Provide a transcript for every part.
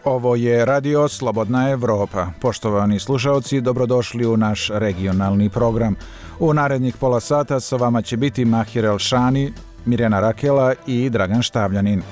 Ovo je Radio Slobodna Evropa. Poštovani slušalci, dobrodošli u naš regionalni program. U narednih pola sata sa vama će biti Mahir Elšani, Mirjana Rakela i Dragan Štavljanin.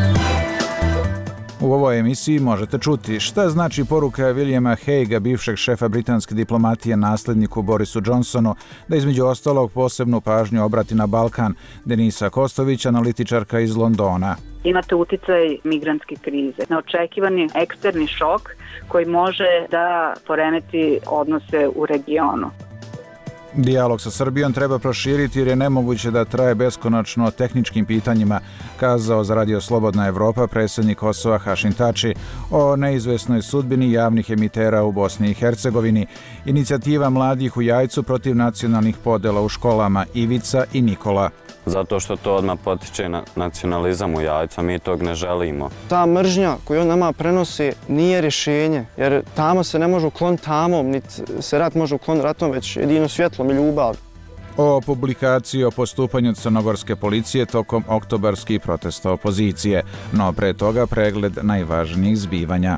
U ovoj emisiji možete čuti šta znači poruka Williama Haguea, bivšeg šefa britanske diplomatije nasledniku Borisu Johnsonu, da između ostalog posebnu pažnju obrati na Balkan. Denisa Kostović, analitičarka iz Londona. Imate uticaj migrantske krize, neočekivani eksterni šok koji može da poremeti odnose u regionu. Dijalog sa Srbijom treba proširiti jer je nemoguće da traje beskonačno o tehničkim pitanjima, kazao za Radio Slobodna Evropa predsjednik Kosova Hašim Tači o neizvesnoj sudbini javnih emitera u Bosni i Hercegovini. Inicijativa mladih u Jajcu protiv nacionalnih podela u školama Ivica i Nikola. Zato što to odmah potiče na nacionalizam u Jajcu, a mi tog ne želimo. Ta mržnja koju on nama prenosi nije rješenje, jer tamo se ne može ukloniti tamom, niti se rat može ukloniti ratom, već jedino svjetlom i ljubav. O publikaciji o postupanju crnogorske policije tokom oktobarskih protesta opozicije, no pre toga pregled najvažnijih zbivanja.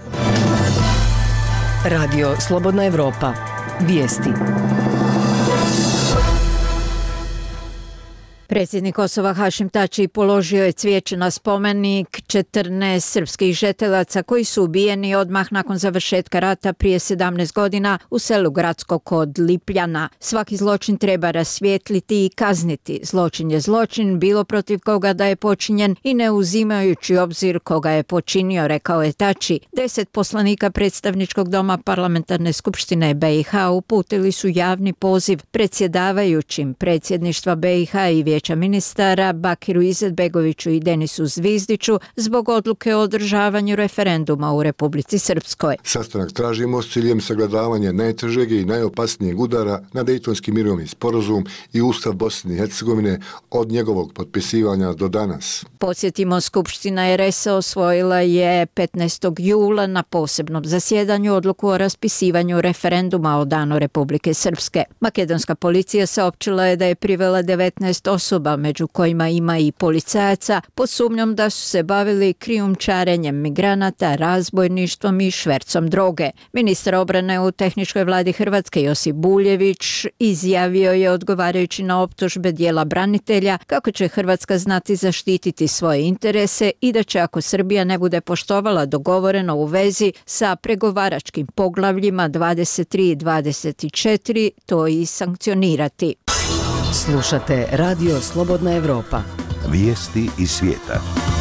Radio Slobodna Evropa. Vijesti. Predsjednik Kosova Hašim Tači položio je cvijeće na spomenik 14 srpskih žetelaca koji su ubijeni odmah nakon završetka rata prije 17 godina u selu Gradsko kod Lipljana. Svaki zločin treba rasvijetliti i kazniti. Zločin je zločin, bilo protiv koga da je počinjen i ne uzimajući obzir koga je počinio, rekao je Tači. 10 poslanika predstavničkog doma Parlamentarne skupštine BiH uputili su javni poziv predsjedavajućim predsjedništva BiH i Vijeća ministara Bakiru Izetbegoviću i Denisu Zvizdiću zbog odluke o održavanju referenduma u Republici Srpskoj. Sastanak tražimo s ciljem sagledavanja najtežeg i najopasnijeg udara na Dejtonski mirovni sporazum i Ustav Bosne i Hercegovine od njegovog potpisivanja do danas. Podsjetimo, Skupština RS osvojila je 15. jula na posebnom zasjedanju odluku o raspisivanju referenduma o danu Republike Srpske. Makedonska policija saopćila je da je privela 19 osoba, među kojima ima i policajaca, pod sumnjom da su se bavili krijumčarenjem migranata, razbojništvom i švercom droge. Ministar obrane u tehničkoj vladi Hrvatske Josip Buljević izjavio je, odgovarajući na optužbe dijela branitelja, kako će Hrvatska znati zaštititi svoje interese i da će, ako Srbija ne bude poštovala dogovoreno u vezi sa pregovaračkim poglavljima 23 i 24, to i sankcionirati. Slušate Radio Slobodna Evropa. Vijesti iz svijeta.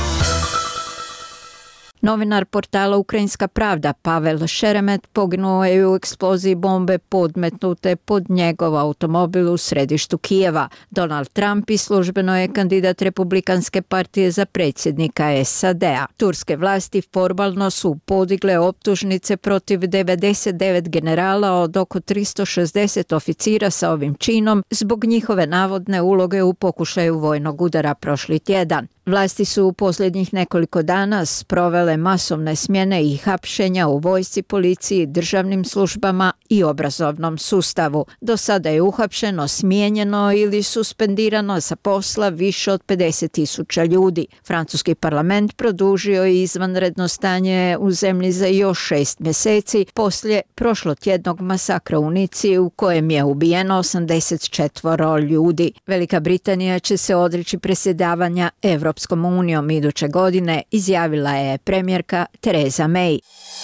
Novinar portala Ukrajinska pravda Pavel Šeremet poginuo je u eksploziji bombe podmetnute pod njegov automobil u središtu Kijeva. Donald Trump i službeno je kandidat Republikanske partije za predsjednika SAD-a. Turske vlasti formalno su podigle optužnice protiv 99 generala od oko 360 oficira sa ovim činom zbog njihove navodne uloge u pokušaju vojnog udara prošli tjedan. Vlasti su u posljednjih nekoliko dana sprovele masovne smjene i hapšenja u vojsci, policiji, državnim službama i obrazovnom sustavu. Do sada je uhapšeno, smijenjeno ili suspendirano sa posla više od 50.000 ljudi. Francuski parlament produžio je izvanredno stanje u zemlji za još 6 mjeseci poslije prošlotjednog masakra u Nici u kojem je ubijeno 84 ljudi. Velika Britanija će se odreći predsjedavanja Europskom unijom iduće godine, izjavila je premijerka Theresa May.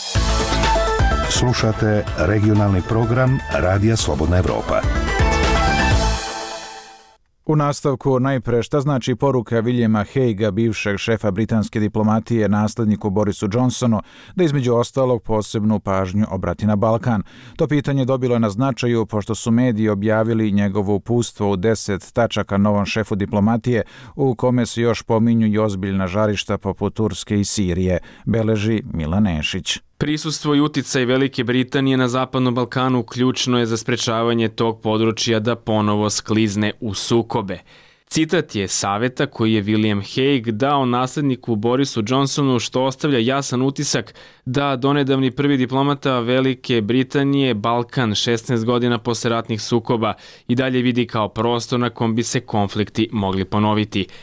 Slušate regionalni program Radija Slobodna Evropa. U nastavku najpre šta znači poruka Williama Haguea, bivšeg šefa britanske diplomatije nasledniku Borisu Johnsonu, da između ostalog posebnu pažnju obrati na Balkan. To pitanje dobilo je na značaju pošto su mediji objavili njegovo uputstvo u 10 tačaka novom šefu diplomatije u kome se još pominju i ozbiljna žarišta poput Turske i Sirije, beleži Milan Nešić. Prisustvo i uticaj Velike Britanije na Zapadnom Balkanu ključno je za sprečavanje tog područja da ponovo sklizne u sukobe. Citat je savjeta koji je William Hague dao nasledniku Borisu Johnsonu, što ostavlja jasan utisak da donedavni prvi diplomata Velike Britanije Balkan 16 godina posle ratnih sukoba i dalje vidi kao prostor na kom bi se konflikti mogli ponoviti.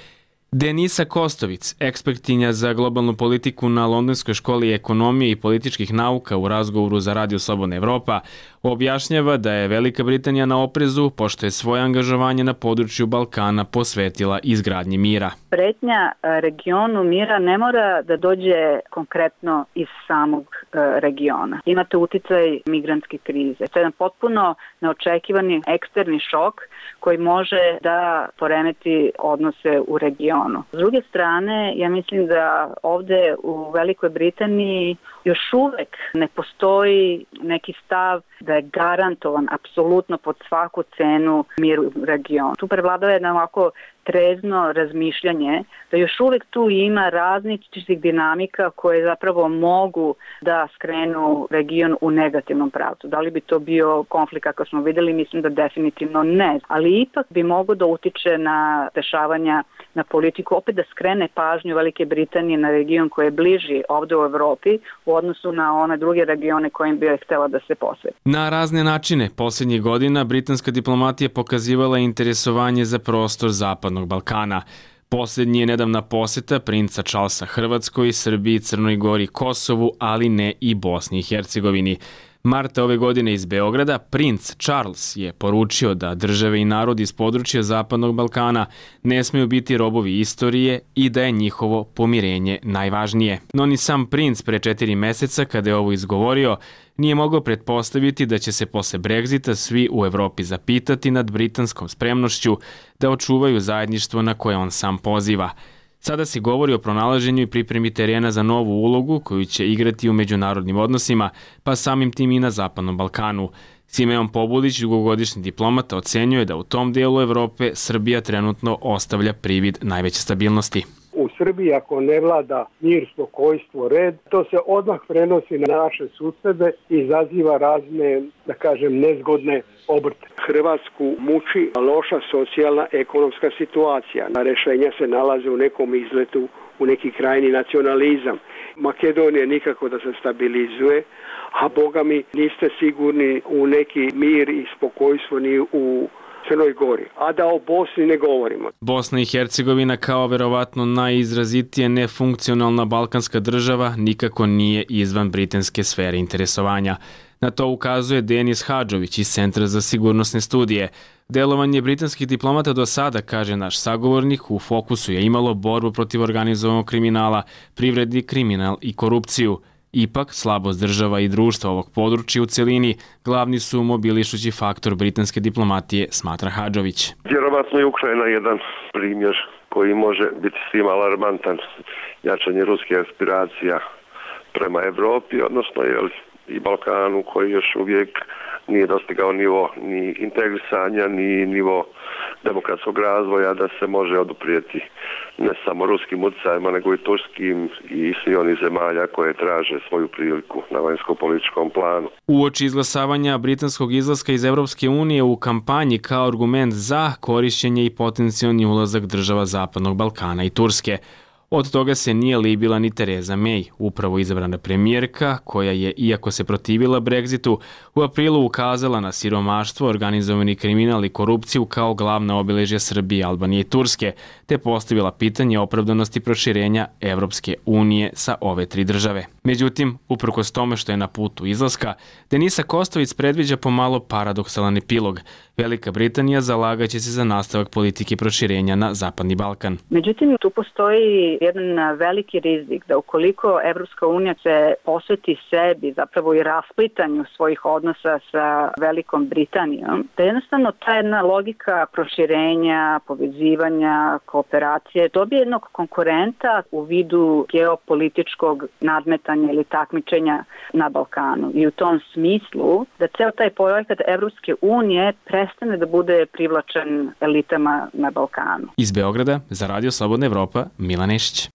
Denisa Kostovic, ekspertinja za globalnu politiku na Londonskoj školi ekonomije i političkih nauka u razgovoru za Radio Slobodna Evropa, objašnjava da je Velika Britanija na oprezu pošto je svoje angažovanje na području Balkana posvetila izgradnji mira. Pretnja regionu mira ne mora da dođe konkretno iz samog regiona. Imate uticaj migrantske krize. To je jedan potpuno neočekivani eksterni šok koji može da poremeti odnose u regionu. S druge strane, ja mislim da ovde u Velikoj Britaniji još uvek ne postoji neki stav da je garantovan apsolutno pod svaku cenu mir u regionu. Tu prevladava jedna ovako trezno razmišljanje da još uvek tu ima različitih dinamika koje zapravo mogu da skrenu region u negativnom pravcu. Da li bi to bio konflikt kako smo videli? Mislim da definitivno ne. Ali ipak bi mogo da utiče na dešavanja na politiku, opet da skrene pažnju Velike Britanije na region koji je bliži ovde u Evropi u odnosu na one druge regione kojim bi je htela da se posveti. Na razne načine posljednjih godina britanska diplomatija pokazivala interesovanje za prostor Zapadnog Balkana. Posljednji je nedavna poseta princa Charlesa Hrvatskoj, Srbiji, Crnoj Gori, Kosovu, ali ne i Bosni i Hercegovini. Marta ove godine iz Beograda princ Charles je poručio da države i narodi iz područja Zapadnog Balkana ne smeju biti robovi istorije i da je njihovo pomirenje najvažnije. No ni sam princ pre 4 meseca, kada je ovo izgovorio, nije mogao pretpostaviti da će se posle Brexita svi u Evropi zapitati nad britanskom spremnošću da očuvaju zajedništvo na koje on sam poziva. Sada se govori o pronalaženju i pripremi terena za novu ulogu koju će igrati u međunarodnim odnosima, pa samim tim i na Zapadnom Balkanu. Simeon Pobulić, dugogodišnji diplomata, ocenjuje da u tom dijelu Evrope Srbija trenutno ostavlja privid najveće stabilnosti. U Srbiji ako ne vlada mir, spokojstvo, red, to se odmah prenosi na naše susede i izaziva razne, da kažem, nezgodne obrte. Hrvatsku muči loša socijalna ekonomska situacija. Rešenja se nalaze u nekom izletu, u neki krajni nacionalizam. Makedonija nikako da se stabilizuje, a boga mi niste sigurni u neki mir i spokojstvo ni u Crnoj Gori, a da o Bosni ne govorimo. Bosna i Hercegovina kao verovatno najizrazitije nefunkcionalna balkanska država nikako nije izvan britanske sfere interesovanja. Na to ukazuje Denis Hadžović iz Centra za sigurnosne studije. Delovanje britanskih diplomata do sada, kaže naš sagovornik, u fokusu je imalo borbu protiv organizovanog kriminala, privredni kriminal i korupciju. Ipak, slabost država i društva ovog područja u celini glavni su mobilišući faktor britanske diplomatije, smatra Hadžović. Vjerovatno je Ukrajina jedan primjer koji može biti svima alarmantan, jačanje ruskih aspiracija prema Evropi, odnosno i Balkanu koji još uvijek nije dostigao nivo ni integrisanja, ni nivo demokratskog razvoja da se može oduprijeti ne samo ruskim utjecajima, nego i turskim i svih onih zemalja koje traže svoju priliku na vanjsko-političkom planu. Uoči izglasavanja britanskog izlaska iz Evropske unije u kampanji kao argument za korišćenje i potencijalni ulazak država Zapadnog Balkana i Turske. Od toga se nije libila ni Theresa May, upravo izabrana premijerka, koja je, iako se protivila Brexitu, u aprilu ukazala na siromaštvo, organizovani kriminal i korupciju kao glavna obilježja Srbije, Albanije i Turske, te postavila pitanje opravdanosti proširenja Evropske unije sa ove 3 države. Međutim, uprkos tome što je na putu izlaska, Denisa Kostovic predviđa pomalo paradoksalan epilog. Velika Britanija zalagaće se za nastavak politike proširenja na Zapadni Balkan. Međutim, tu postoji jedan veliki rizik da ukoliko Evropska unija se posveti sebi, zapravo i rasplitanju svojih odnosa sa Velikom Britanijom, da jednostavno ta jedna logika proširenja, povezivanja, kooperacije dobije jednog konkurenta u vidu geopolitičkog nadmetanja ili takmičenja na Balkanu. I u tom smislu da ceo taj projekat Evropske unije prestane da bude privlačen elitama na Balkanu. Iz Beograda za Radio Slobodna Evropa, Milan Nešić.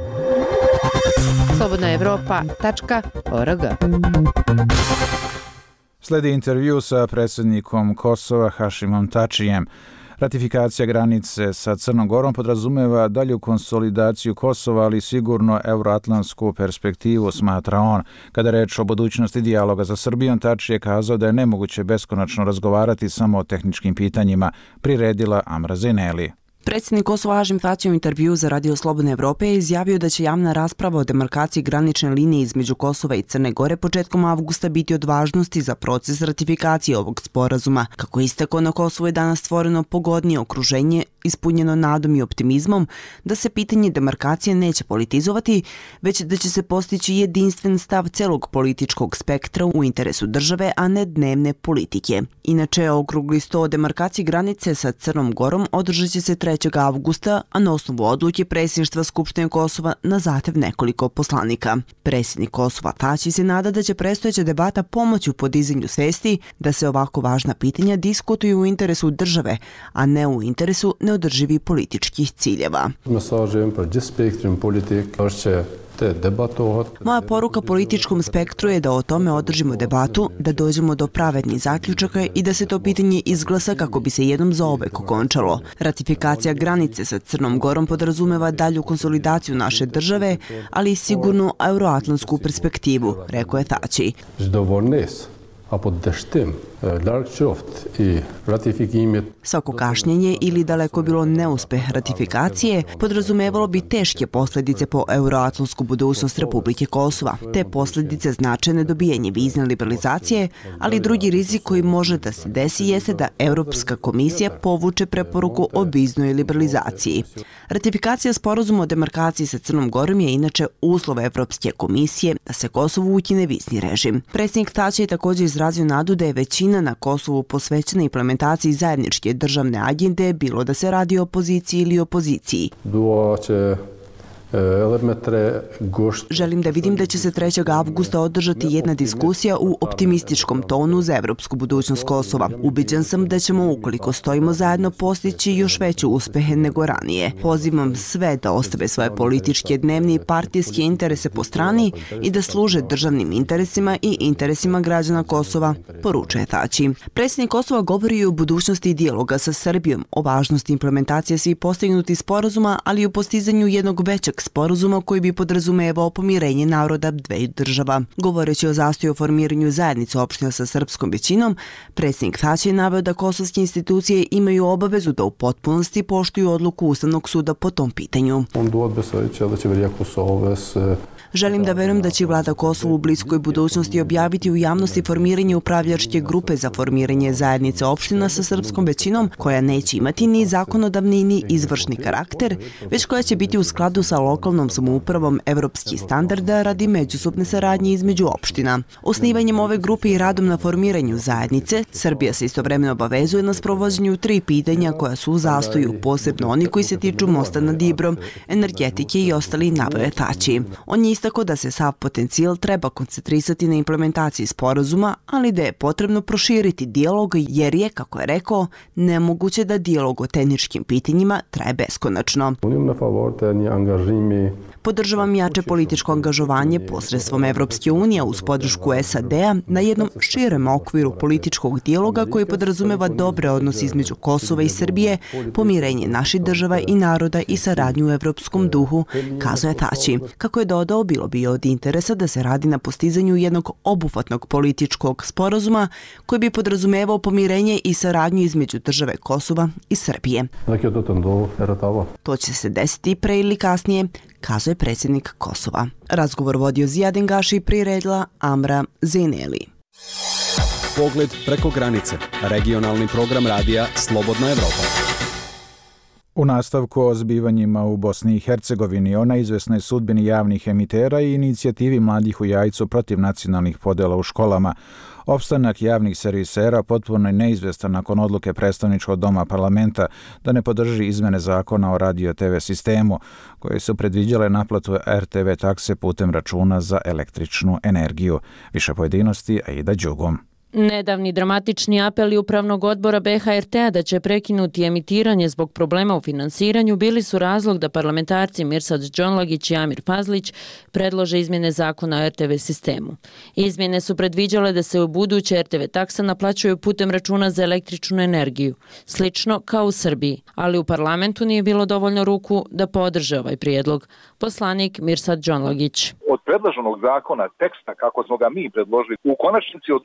slobodnaevropa.org. Sledi intervju sa predsjednikom Kosova Hašimom Tačijem. Ratifikacija granice sa Crnom Gorom podrazumeva dalju konsolidaciju Kosova, ali sigurno euroatlantsku perspektivu, smatra on. Kada reč o budućnosti dijaloga za Srbijom, Tači je kazao da je nemoguće beskonačno razgovarati samo o tehničkim pitanjima, priredila Amra Zeneli. Predsjednik Kosova Hašim Tači u intervjuu za Radio Slobodne Evrope je izjavio da će javna rasprava o demarkaciji granične linije između Kosova i Crne Gore početkom avgusta biti od važnosti za proces ratifikacije ovog sporazuma. Kako je istakao, na Kosovu je danas stvoreno pogodnije okruženje, ispunjeno nadom i optimizmom da se pitanje demarkacije neće politizovati, već da će se postići jedinstven stav celog političkog spektra u interesu države, a ne dnevne politike. Inače, okrugli sto o demarkaciji granice sa Crnom Gorom održat će se 3. avgusta, a na osnovu odluke predsjedništva Skupštine Kosova na zahtev nekoliko poslanika. Predsjednik Kosova Tači se nada da će predstojeća debata pomoći u podizanju svesti da se ovako važna pitanja diskutuju u interesu države, a ne u interesu neodrživih političkih ciljeva. Moja poruka političkom spektru je da o tome održimo debatu, da dođemo do pravednih zaključaka i da se to pitanje izglasa kako bi se jednom zauvek okončalo. Ratifikacija granice sa Crnom Gorom podrazumeva dalju konsolidaciju naše države, ali i sigurnu euroatlantsku perspektivu, rekao je Tači. Svako kašnjenje ili daleko bilo neuspeh ratifikacije podrazumevalo bi teške posljedice po euroatlantsku budućnost Republike Kosova. Te posljedice znače nedobijanje vizne liberalizacije, ali drugi rizik koji može da se desi jeste da Europska komisija povuče preporuku o viznoj liberalizaciji. Ratifikacija sporazuma o demarkaciji sa Crnom Gorom je inače uslov Evropske komisije da se Kosovu ukine vizni režim. Predsjednik Tači je također izrazio nadu da je većina na Kosovu posvećena implementaciji zajedničke državne agende, bilo da se radi o opoziciji ili opoziciji. Želim da vidim da će se 3. avgusta održati jedna diskusija u optimističkom tonu za evropsku budućnost Kosova. Ubeđen sam da ćemo, ukoliko stojimo zajedno, postići još veće uspehe nego ranije. Pozivam sve da ostave svoje političke, dnevne i partijske interese po strani i da služe državnim interesima i interesima građana Kosova, poručuje Tači. Predsjednik Kosova govori i o budućnosti dijaloga sa Srbijom, o važnosti implementacije svih postignutih sporazuma, ali i o postizanju jednog većeg sporazuma koji bi podrazumevao pomirenje naroda dveju država. Govoreći o zastoju o formiranju zajednice opština sa srpskom većinom, predsjednik Tači je naveo da kosovske institucije imaju obavezu da u potpunosti poštuju odluku Ustavnog suda po tom pitanju. Želim da verujem da će vlada Kosova u bliskoj budućnosti objaviti u javnosti formiranje upravljačke grupe za formiranje zajednice opština sa srpskom većinom, koja neće imati ni zakonodavni ni izvršni karakter, već koja će biti u skladu sa lokalnom samoupravom evropskih standarda radi međusobne saradnje između opština. Osnivanjem ove grupe i radom na formiranju zajednice, Srbija se istovremeno obavezuje na sprovođenju 3 pitanja koja su u zastoju, posebno oni koji se tiču mosta nad Ibrom, energetike i ostali, naveo je Tači. On je istakao da se sav potencijal treba koncentrisati na implementaciji sporazuma, ali da je potrebno proširiti dijalog jer je, kako je rekao, nemoguće da dijalog o tehničkim pitanjima traje beskonačno. Podržavam jače političko angažovanje posredstvom Evropske unije uz podršku SAD-a na jednom širem okviru političkog dijaloga koji podrazumeva dobre odnose između Kosova i Srbije, pomirenje naših država i naroda i saradnju u evropskom duhu, kazao je Tači. Kako je dodao, bilo bi od interesa da se radi na postizanju jednog obuhvatnog političkog sporazuma koji bi podrazumevao pomirenje i saradnju između države Kosova i Srbije. To će se desiti pre ili kasnije, kazao je predsjednik Kosova. Razgovor vodio Zijadin Gaši i priredila Amra Zeneli. Pogled preko granice. Regionalni program radija Slobodna Evropa. U nastavku o zbivanjima u Bosni i Hercegovini, o neizvesnoj sudbini javnih emitera i inicijativi mladih u Jajcu protiv nacionalnih podela u školama, opstanak javnih servisera potpuno je neizvestan nakon odluke predstavničkog doma parlamenta da ne podrži izmene zakona o radio TV sistemu, koje su predviđale naplatu RTV takse putem računa za električnu energiju. Više pojedinosti, Aida Đugom. Nedavni dramatični apeli Upravnog odbora BHRT-a da će prekinuti emitiranje zbog problema u finansiranju bili su razlog da parlamentarci Mirsad Džonlagić i Amir Fazlić predlože izmjene zakona o RTV sistemu. Izmjene su predviđale da se u buduće RTV taksa naplaćuju putem računa za električnu energiju, slično kao u Srbiji, ali u parlamentu nije bilo dovoljno ruku da podrže ovaj prijedlog. Poslanik Mirsad Džonlagić. Od predloženog zakona, teksta kako smo ga mi predložili, u konačnici odustali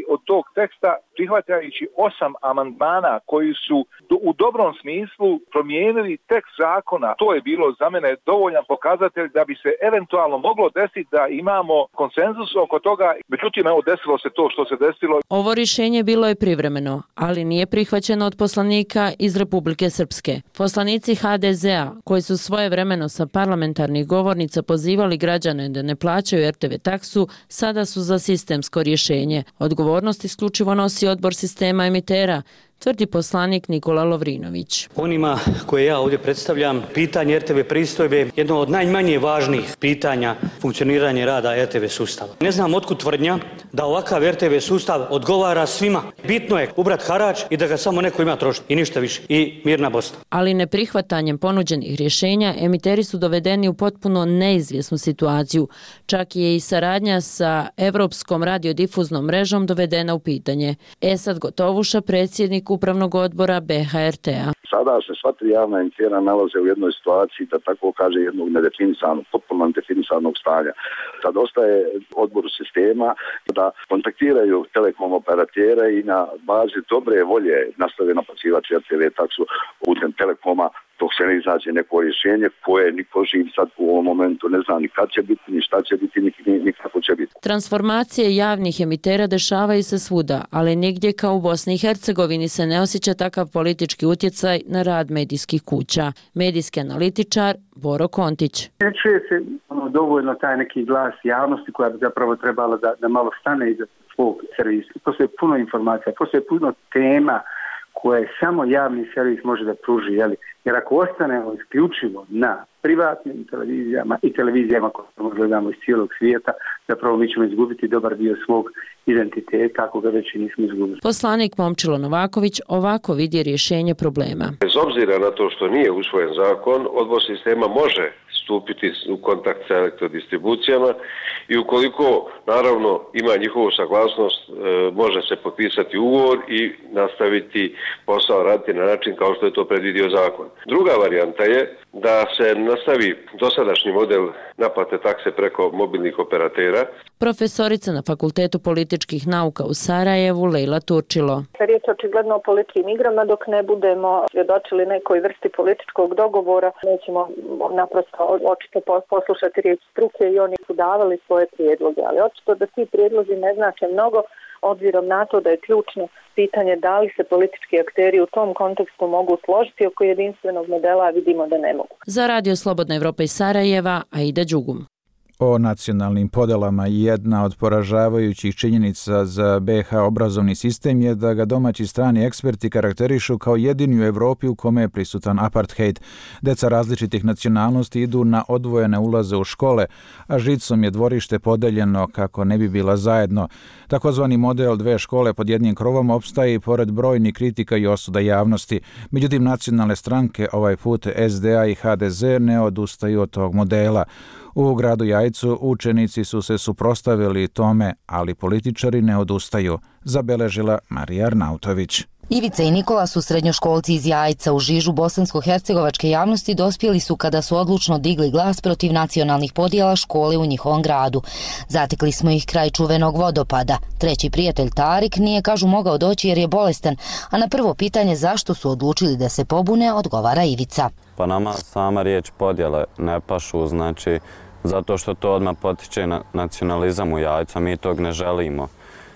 od tog teksta prihvatajući 8 amandmana koji su u dobrom smislu promijenili tekst zakona. To je bilo za mene dovoljan pokazatelj da bi se eventualno moglo desiti da imamo konsenzus oko toga. Međutim, evo, desilo se to što se desilo. Ovo rješenje bilo je privremeno, ali nije prihvaćeno od poslanika iz Republike Srpske. Poslanici HDZ-a, koji su svojevremeno sa parlamentarnih govornica pozivali građane da ne plaćaju RTV taksu, sada su za sistemsko rješenje. Odgovornost isključivo nosi odbor sistema emitera, tvrdi poslanik Nikola Lovrinović. Onima koje ja ovdje predstavljam, pitanje RTV pristojbe je jedno od najmanje važnijih pitanja funkcioniranja rada RTV sustava. Ne znam otkud tvrdnja da ovakav RTV sustav odgovara svima. Bitno je ubrat harač i da ga samo neko ima trošiti i ništa više. I mirna Bosna. Ali neprihvatanjem ponuđenih rješenja emiteri su dovedeni u potpuno neizvjesnu situaciju. Čak je i saradnja sa Evropskom radiodifuznom mrežom dovedena u pitanje. Esad Gotovuša, predsjednik Upravnog odbora BHRT-a. Sada se sva tri javna emitera nalaze u jednoj situaciji, da tako kaže, jednog nedefinisanog, potpuno nedefinisanog stanja. Sad ostaje odboru sistema da kontaktiraju telekom operatere i na bazi dobre volje nastave naplaćivati RTV taksu putem telekoma, dok se ne izađe neko rješenje koje niko živ sad u ovom momentu ne zna ni kad će biti, ni šta će biti, ni kako će biti. Transformacije javnih emitera dešavaju se svuda, ali nigdje kao u Bosni i Hercegovini se ne osjeća takav politički utjecaj na rad medijskih kuća. Medijski analitičar Boro Kontić. Ne čuje se dovoljno taj neki glas javnosti koja bi zapravo trebala da malo stane iza svog servisa. Postoje puno informacija, postoje puno tema koje samo javni servis može da pruži. Jer ako ostanemo isključivo na privatnim televizijama i televizijama koje gledamo iz cijelog svijeta, zapravo mi ćemo izgubiti dobar dio svog identiteta ako ga već i nismo izgubili. Poslanik Momčilo Novaković ovako vidi rješenje problema. Bez obzira na to što nije usvojen zakon, odbor sistema može stupiti u kontakt sa elektrodistribucijama i ukoliko naravno ima njihovu saglasnost, može se potpisati ugovor i nastaviti posao raditi na način kao što je to predvidio zakon. Druga varijanta je da se nastavi dosadašnji model naplate takse preko mobilnih operatera. Profesorica na Fakultetu političkih nauka u Sarajevu Lejla Turčilo. Riječ je očigledno o političkim igrama, dok ne budemo svjedočili nekoj vrsti političkog dogovora, nećemo naprosto očito poslušati riječ struke i oni su davali svoje prijedloge, ali očito da ti prijedlozi ne znače mnogo, obzirom na to da je ključno pitanje da li se politički akteri u tom kontekstu mogu složiti oko jedinstvenog modela, a vidimo da ne mogu. Za Radio Slobodna Evropa iz Sarajeva, Aida Đugum. O nacionalnim podelama jedna od poražavajućih činjenica za BiH obrazovni sistem je da ga domaći strani eksperti karakterišu kao jedini u Evropi u kome je prisutan apartheid. Deca različitih nacionalnosti idu na odvojene ulaze u škole, a žicom je dvorište podeljeno kako ne bi bila zajedno. Takozvani model dve škole pod jednim krovom opstaje i pored brojnih kritika i osuda javnosti. Međutim, nacionalne stranke, ovaj put SDA i HDZ, ne odustaju od tog modela. U gradu Jajcu učenici su se suprotstavili tome, ali političari ne odustaju, zabeležila Marija Arnautović. Ivica i Nikola su srednjoškolci iz Jajca. U žižu bosansko-hercegovačke javnosti dospjeli su kada su odlučno digli glas protiv nacionalnih podjela škole u njihovom gradu. Zatekli smo ih kraj čuvenog vodopada. Treći prijatelj Tarik nije, kažu, mogao doći jer je bolestan, a na prvo pitanje zašto su odlučili da se pobune odgovara Ivica. Pa nama sama riječ podjele ne pašu, znači zato što to odmah potiče nacionalizam u Jajcu, mi tog ne želimo.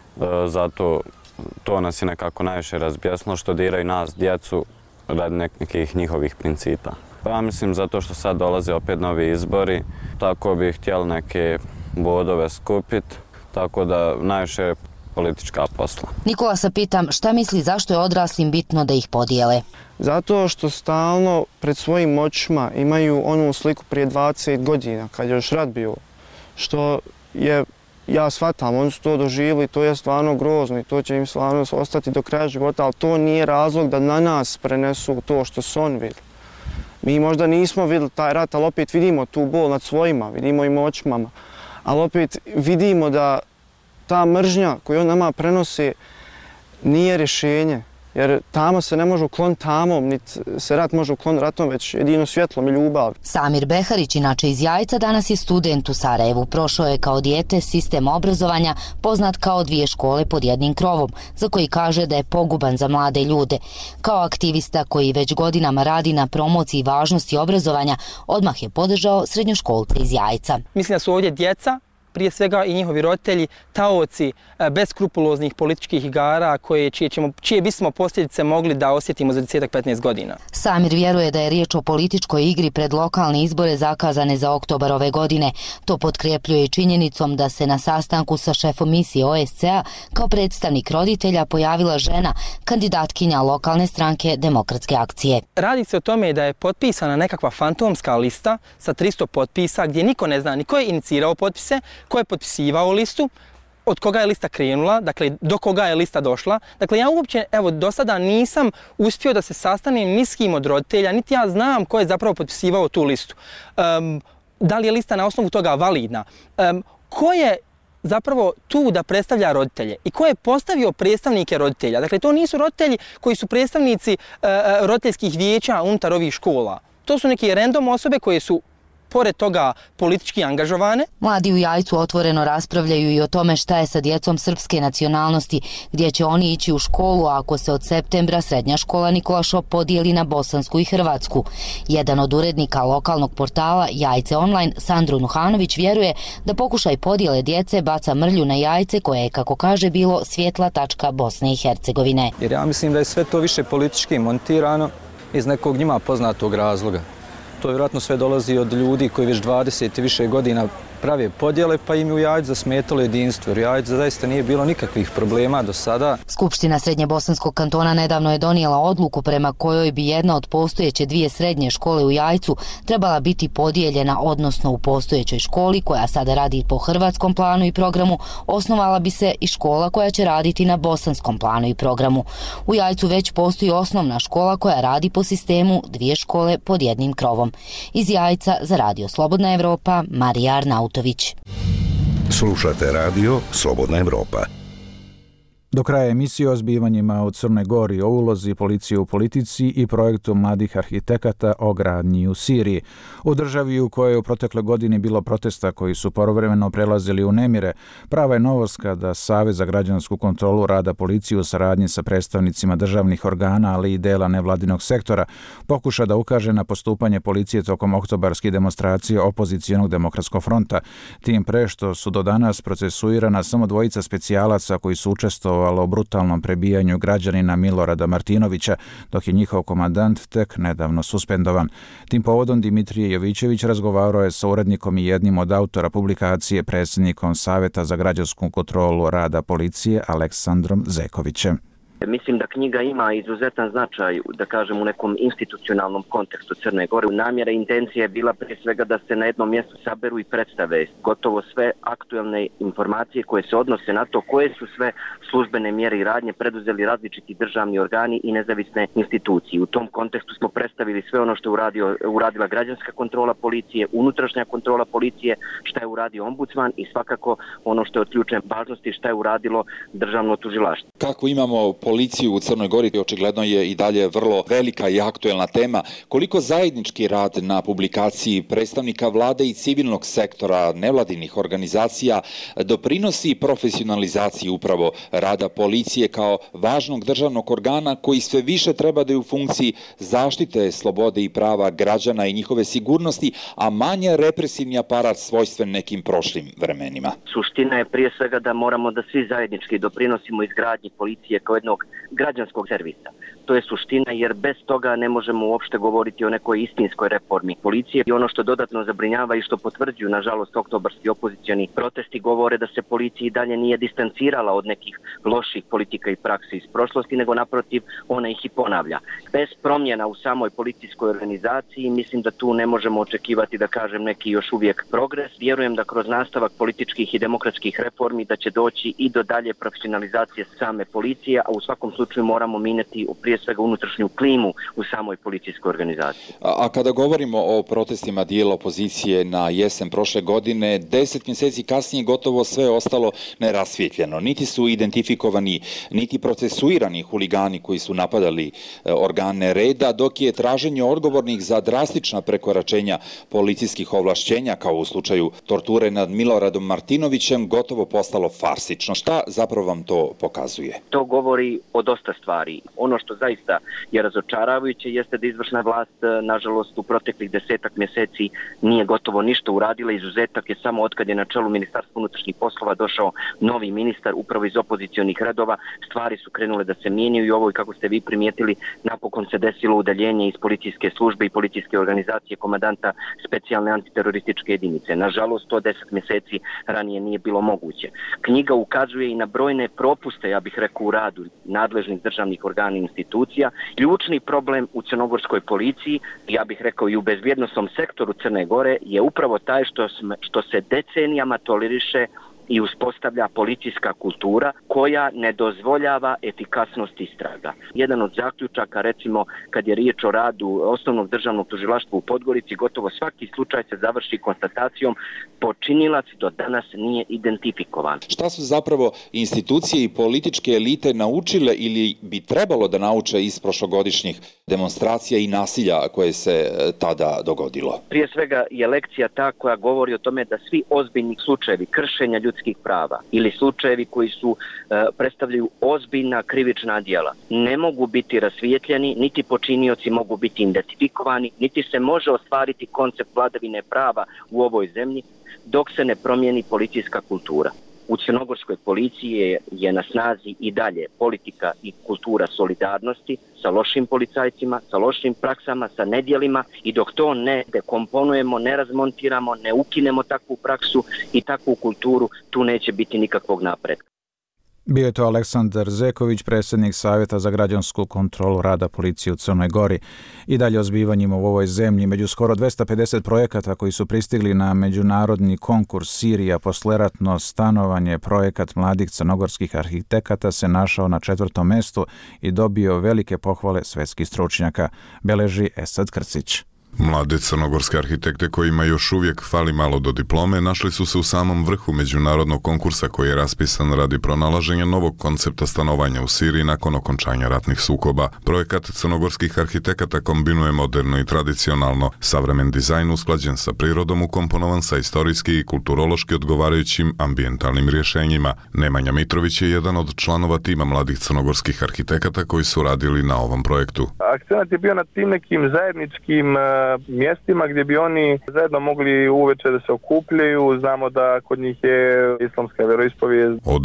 Zato to nas je nekako najviše razbjesno što diraju nas, djecu, radi nekih njihovih principa. Pa ja mislim zato što sad dolaze opet novi izbori, tako bi htjeli neke bodove skupiti, tako da najviše politička posla. Nikola se pitam šta misli zašto je odraslim bitno da ih podijele. Zato što stalno pred svojim očima imaju onu sliku prije 20 godina kad je još rat bio, što je, ja shvatam, oni su to doživjeli, to je stvarno grozno i to će im stvarno ostati do kraja života, ali to nije razlog da na nas prenesu to što su oni vidjeli. Mi možda nismo vidjeli taj rat, ali opet vidimo tu bol nad svojima, vidimo im očima, ali opet vidimo da ta mržnja koju on nama prenosi nije rješenje. Jer tamo se ne može ukloniti tamom, niti se rat može ukloniti ratom, već jedino svjetlom i ljubav. Samir Beharić, inače iz Jajca, danas je student u Sarajevu. Prošao je kao dijete sistem obrazovanja poznat kao 2 škole pod jednim krovom, za koji kaže da je poguban za mlade ljude. Kao aktivista koji već godinama radi na promociji važnosti obrazovanja, odmah je podržao srednjoškolce iz Jajca. Mislim da su ovdje djeca, prije svega i njihovi roditelji, taoci beskrupuloznih političkih igara čije bismo posljedice mogli da osjetimo za 10-15 godina. Samir vjeruje da je riječ o političkoj igri pred lokalne izbore zakazane za oktobar ove godine. To potkrepljuje i činjenicom da se na sastanku sa šefom misije OSCE-a kao predstavnik roditelja pojavila žena, kandidatkinja lokalne stranke Demokratske akcije. Radi se o tome da je potpisana nekakva fantomska lista sa 300 potpisa gdje niko ne zna ni ko je inicirao potpise, ko je potpisivao listu, od koga je lista krenula, dakle do koga je lista došla. Dakle, ja uopće, do sada nisam uspio da se sastanem ni s kim od roditelja, niti ja znam ko je zapravo potpisivao tu listu. Da li je lista na osnovu toga validna? Ko je zapravo tu da predstavlja roditelje i ko je postavio predstavnike roditelja? Dakle, to nisu roditelji koji su predstavnici roditeljskih vijeća unutar ovih škola. To su neki random osobe koje su pored toga politički angažovane. Mladi u Jajcu otvoreno raspravljaju i o tome šta je sa djecom srpske nacionalnosti, gdje će oni ići u školu ako se od septembra srednja škola Nikola Šop podijeli na bosansku i hrvatsku. Jedan od urednika lokalnog portala Jajce Online, Sandro Nuhanović, vjeruje da pokušaj podjele djece baca mrlju na Jajce koje je, kako kaže, bilo svjetla tačka Bosne i Hercegovine. Jer ja mislim da je sve to više politički montirano iz nekog njima poznatog razloga. To vjerojatno sve dolazi od ljudi koji već 20 i više godina prave podjele, pa im u Jajcu zasmetalo jedinstvo, jer u Jajcu zaista nije bilo nikakvih problema do sada. Skupština Srednje Bosanskog kantona nedavno je donijela odluku prema kojoj bi jedna od postojeće 2 srednje škole u Jajcu trebala biti podijeljena, odnosno u postojećoj školi koja sada radi po hrvatskom planu i programu, osnovala bi se i škola koja će raditi na bosanskom planu i programu. U Jajcu već postoji osnovna škola koja radi po sistemu 2 škole pod jednim krovom. Iz Jajca za Radio Slobodna Evropa, Marija Arnautović. Slušate radio Slobodna Evropa. Do kraja emisije o zbivanjima u Crnoj Gori, o ulozi policije u politici i projektu mladih arhitekata o gradnji u Siriji. U državi u kojoj u protekle godini bilo protesta koji su povremeno prelazili u nemire, prava je novost kada Savez za građansku kontrolu rada policije u saradnji sa predstavnicima državnih organa, ali i dela nevladinog sektora, pokuša da ukaže na postupanje policije tokom oktobarskih demonstracija Opozicijonog demokratskog fronta, tim pre što su do danas procesuirana samo 2 specijalaca koji su učestvovali o brutalnom prebijanju građanina Milorada Martinovića, dok je njihov komandant tek nedavno suspendovan. Tim povodom Dimitrije Jovićević razgovarao je sa urednikom i jednim od autora publikacije, predsjednikom Saveta za građansku kontrolu rada policije, Aleksandrom Zekovićem. Mislim da knjiga ima izuzetan značaj, da kažem, u nekom institucionalnom kontekstu Crne Gore. Namjera i intencija je bila prije svega da se na jednom mjestu saberu i predstave gotovo sve aktualne informacije koje se odnose na to koje su sve službene mjere i radnje preduzeli različiti državni organi i nezavisne institucije. U tom kontekstu smo predstavili sve ono što je uradila građanska kontrola policije, unutrašnja kontrola policije, šta je uradio ombudsman i svakako ono što je od ključne važnosti, šta je uradilo državno tužilaštvo. Kako imamo policiju u Crnoj Gori, očigledno je i dalje vrlo velika i aktuelna tema. Koliko zajednički rad na publikaciji predstavnika vlade i civilnog sektora, nevladinih organizacija doprinosi profesionalizaciji upravo rada policije kao važnog državnog organa koji sve više treba da je u funkciji zaštite slobode i prava građana i njihove sigurnosti, a manje represivni aparat svojstven nekim prošlim vremenima. Suština je prije svega da moramo da svi zajednički doprinosimo izgradnji policije kao jednog građanskog servisa. To je suština, jer bez toga ne možemo uopšte govoriti o nekoj istinskoj reformi policije. I ono što dodatno zabrinjava i što potvrđuju, nažalost, oktobarski opozicioni protesti govore da se policija i dalje nije distancirala od nekih loših politika i praksi iz prošlosti, nego naprotiv ona ih i ponavlja. Bez promjena u samoj policijskoj organizaciji mislim da tu ne možemo očekivati, da kažem, neki još uvijek progres. Vjerujem da kroz nastavak političkih i demokratskih reformi da će doći i do dalje profesionalizacije same policije, a u svakom slučaju moramo mijenjati prije svega unutrašnju klimu u samoj policijskoj organizaciji. A kada govorimo o protestima dijela opozicije na jesen prošle godine, 10 mjeseci kasnije gotovo sve ostalo nerasvjetljeno. Niti su identifikovani, niti procesuirani huligani koji su napadali organe reda, dok je traženje odgovornih za drastična prekoračenja policijskih ovlašćenja, kao u slučaju torture nad Miloradom Martinovićem, gotovo postalo farsično. Šta zapravo vam to pokazuje? To govori o dosta stvari. Ono što zaista je razočaravajuće jeste da izvršna vlast, nažalost, u proteklih 10 mjeseci nije gotovo ništa uradila. Izuzetak je samo otkad je na čelu Ministarstva unutrašnjih poslova došao novi ministar upravo iz opozicionih redova. Stvari su krenule da se mijenjaju i ovo, i kako ste vi primijetili, napokon se desilo udaljenje iz policijske službe i policijske organizacije komandanta specijalne antiterorističke jedinice. Nažalost, to 10 mjeseci ranije nije bilo moguće. Knjiga ukazuje i na brojne propuste, ja bih rekao, u radu nadležnih državnih organa i institucija. Ključni problem u crnogorskoj policiji, ja bih rekao i u bezbjednosnom sektoru Crne Gore, je upravo taj što se decenijama toleriše i uspostavlja policijska kultura koja ne dozvoljava efikasnost istraga. Jedan od zaključaka, recimo, kad je riječ o radu Osnovnog državnog tužilaštva u Podgorici, gotovo svaki slučaj se završi konstatacijom počinilac do danas nije identifikovan. Šta su zapravo institucije i političke elite naučile ili bi trebalo da nauče iz prošlogodišnjih demonstracija i nasilja koje se tada dogodilo? Prije svega je lekcija ta koja govori o tome da svi ozbiljni slučajevi kršenja ljudskih prava ili slučajevi koji predstavljaju ozbiljna krivična djela ne mogu biti rasvijetljeni, niti počinioci mogu biti identifikovani, niti se može ostvariti koncept vladavine prava u ovoj zemlji dok se ne promijeni policijska kultura. U crnogorskoj policiji je na snazi i dalje politika i kultura solidarnosti sa lošim policajcima, sa lošim praksama, sa nedjelima, i dok to ne dekomponujemo, ne razmontiramo, ne ukinemo takvu praksu i takvu kulturu, tu neće biti nikakvog napretka. Bio je to Aleksandar Zeković, predsjednik Savjeta za građansku kontrolu rada policije u Crnoj Gori. I dalje o zbivanjima u ovoj zemlji. Među skoro 250 projekata koji su pristigli na međunarodni konkurs Sirija posleratno stanovanje, projekat mladih crnogorskih arhitekata se našao na 4. mjestu i dobio velike pohvale svetskih stručnjaka, beleži Esad Krcić. Mlade crnogorske arhitekte kojima još uvijek fali malo do diplome našli su se u samom vrhu međunarodnog konkursa koji je raspisan radi pronalaženja novog koncepta stanovanja u Siriji nakon okončanja ratnih sukoba. Projekat crnogorskih arhitekata kombinuje moderno i tradicionalno, savremen dizajn usklađen sa prirodom, ukomponovan sa istorijski i kulturološki odgovarajućim ambijentalnim rješenjima. Nemanja Mitrović je jedan od članova tima mladih crnogorskih arhitekata koji su radili na ovom projektu. Akcenat je bio na tim nekim zajedničkim mjestima gdje bi oni zajedno mogli uveče da se okupljaju. Znamo da kod njih je islamska vjeroispovijest. Od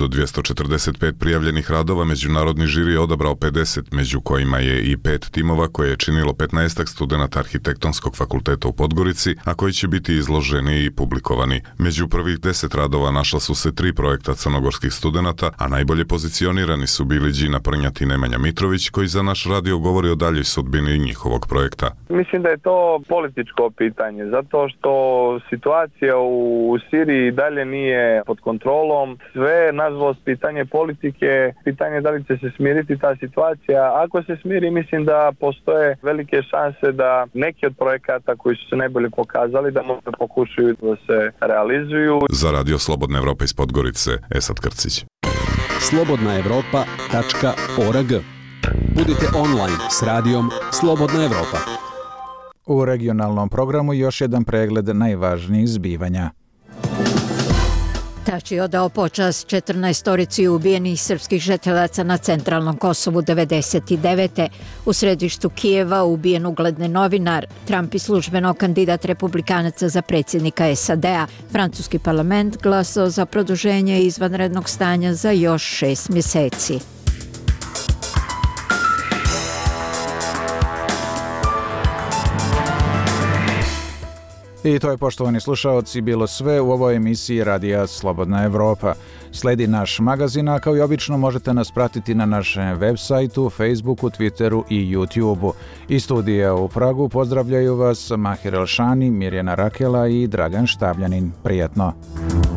245 prijavljenih radova međunarodni žiri je odabrao 50, među kojima je i 5 timova koje je činilo 15 studenata Arhitektonskog fakulteta u Podgorici, a koji će biti izloženi i publikovani. Među prvih 10 radova našla su se 3 projekta crnogorskih studenata, a najbolje pozicionirani su bili Đina Prnjat i Nemanja Mitrović, koji za naš radio govori o daljoj sudbini njihovog projekta. Mislim da je to političko pitanje, zato što situacija u Siriji dalje nije pod kontrolom. Sve, nažalost, pitanje politike, pitanje da li će se smiriti ta situacija. Ako se smiri, mislim da postoje velike šanse da neki od projekata koji su se najbolje pokazali da možda pokušaju da se realizuju. Za Radio Slobodna Evropa iz Podgorice, Esad Krcić. slobodnaevropa.org. Budite online s radijom Slobodna Evropa. U regionalnom programu još jedan pregled najvažnijih zbivanja. Tači je odao počast 14 ubijenih srpskih žetelaca na centralnom Kosovu 1999. U središtu Kijeva ubijen ugledni novinar, Trump i službeno kandidat republikanaca za predsjednika SAD-a. Francuski parlament glasao za produženje izvanrednog stanja za još 6 mjeseci. I to je, poštovani slušaoci, bilo sve u ovoj emisiji Radija Slobodna Evropa. Sledi naš magazin, a kao i obično možete nas pratiti na našem web sajtu, Facebooku, Twitteru i YouTubeu. Iz studija u Pragu pozdravljaju vas Mahir Elšani, Mirjana Rakela i Dragan Štabljanin. Prijatno!